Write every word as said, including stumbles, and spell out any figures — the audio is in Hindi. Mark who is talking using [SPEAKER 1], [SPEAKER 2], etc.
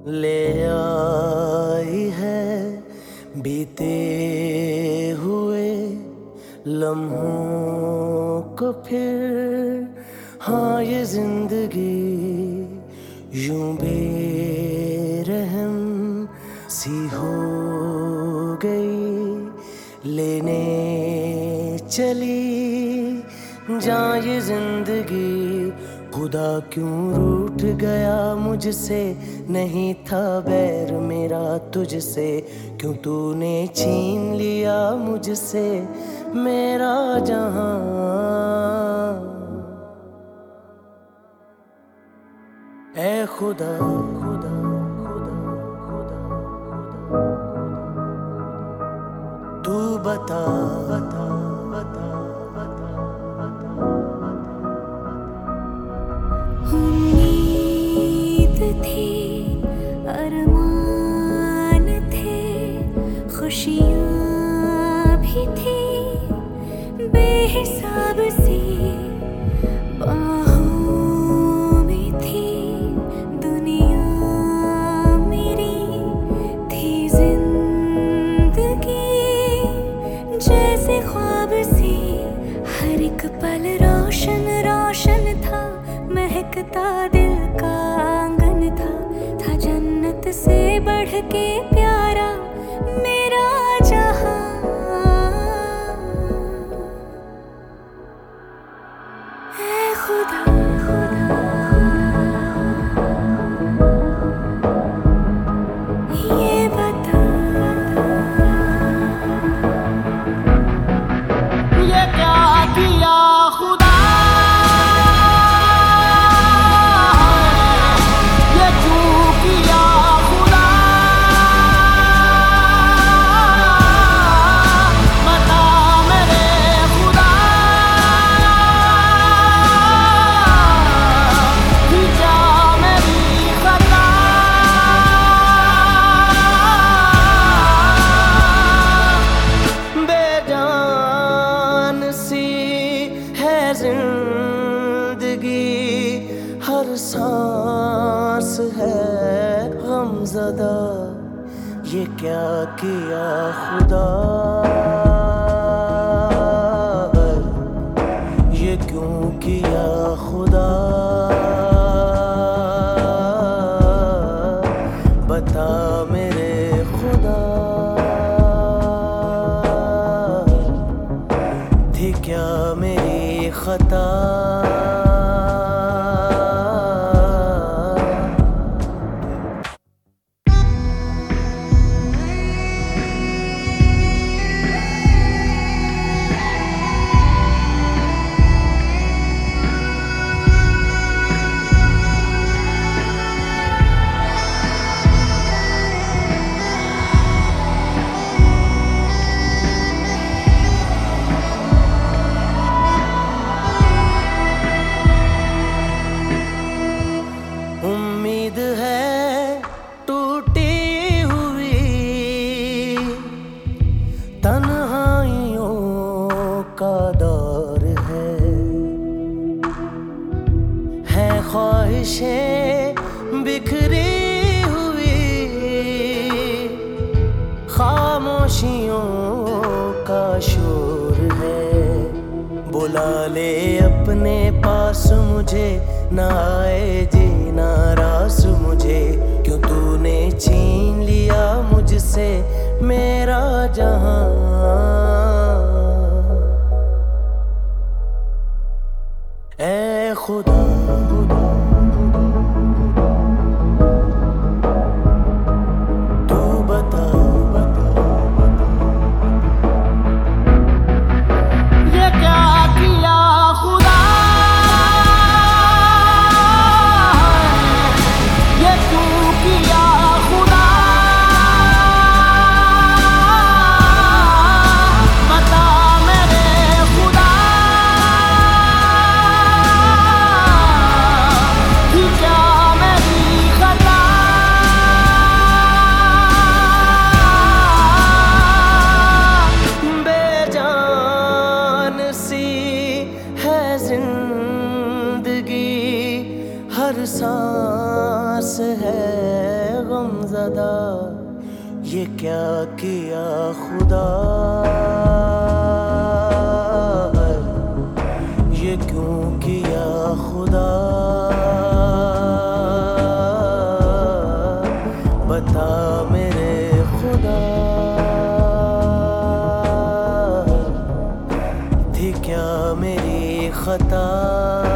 [SPEAKER 1] ले आई है बीते हुए लम्हों को फिर। हाँ ये जिंदगी यूं बेरहम सी हो गई, लेने चली जान ये जिंदगी। खुदा क्यों रूठ गया मुझसे, नहीं था बैर मेरा तुझसे। क्यों तूने छीन लिया मुझसे मेरा जहां। ऐ खुदा खुदा खुदा खुदा खुदा तू बता बता बता बता बता
[SPEAKER 2] उम्मीद थी, अरमान थे, खुशियाँ भी थी बेहिसाब सी बाहों में थी दुनिया मेरी। थी जिंदगी जैसे ख्वाब सी, हर एक पल रोशन रोशन था, महकता दिल का आंगन था। था जन्नत से बढ़ के प्यारा मेरा जहां। ऐ खुदा खुदा ये बता
[SPEAKER 1] ये क्या किया खुदा, ये क्यों किया खुदा। बता मेरे खुदा, कि क्या मेरी खता। बेजान सी है जिंदगी, हर सांस है गमज़दा। ये क्या किया खुदा, ये क्यों किया खुदा। बता मेरे खुदा, थी क्या मेरी खता। उम्मीद है टूटी हुई, तन्हाइयों का दौर है। है ख्वाहिशें बिखरी हुई, खामोशियों का शोर है। बुला ले अपने पास मुझे, ना आए जीना रास मुझे। क्यों तूने छीन लिया मुझसे मेरा जहां। ऐ खुदा खुदा तू बता बता ये क्या किया खुदा, ये क्यों किया खुदा। ये क्या किया खुदा, ये क्यों किया खुदा, बता मेरे खुदा, थी क्या मेरी खता।